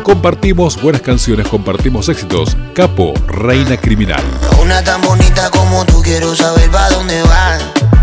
Compartimos buenas canciones, compartimos éxitos. Capo, Reina Criminal. Una tan bonita como tú, quiero saber pa' dónde vas.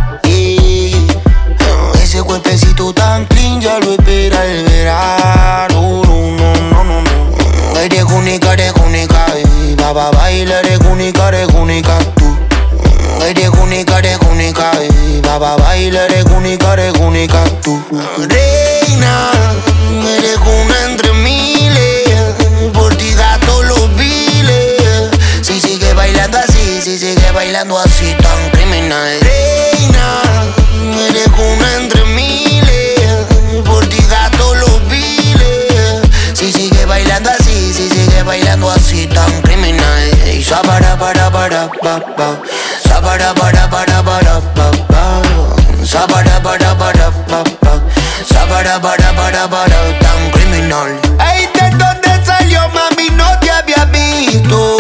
Ese cuerpecito tan clean ya lo espera el verano. No. Eres única, pa' bailar eres única tú. Eres única, pa' bailar eres única tú. Reina, eres una entre miles, por ti gasto los biles. Si sigue bailando así, tan criminal. Reina, eres una entre miles, por ti gasto los biles. Si sigue bailando así, tan criminal. Y sabara para pa pa, sabara para pa pa, sabara para pa pa, sabara para tan criminal. Ay, ¿de dónde salió, mami? No te había visto.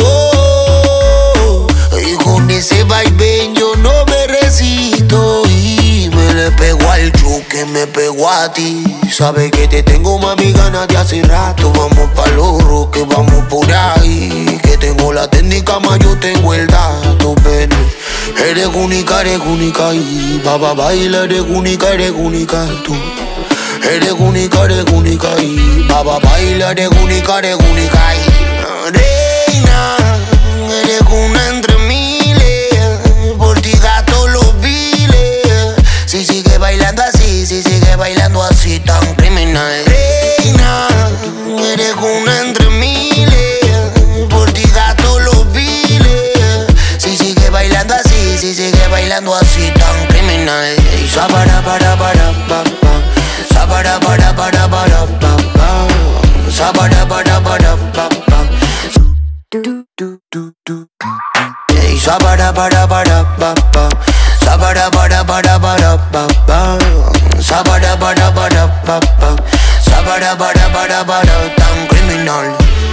Y con ese vaivén yo no me resisto. Y me le pegó al choque, me pegó a ti. Sabe que te tengo, mami, ganas de hace rato. Vamos pa' los roques, vamos por ahí. Que tengo la técnica, más yo tengo el dato, ven. Eres única y pa' bailar eres única tú. Eres única y pa' bailar eres única y reina, eres una entre miles, por ti gasto los biles. Si sigue bailando así, tan criminal. Reina, eres una entre miles, por ti gasto los biles. Si sigue bailando así, tan criminal. Y sabara para pa pa, sabara para pa pa, sabara para pa pa. Y sabara para pa pa, sabara para pa pa, sabara para pa pa, sabara para tan criminal.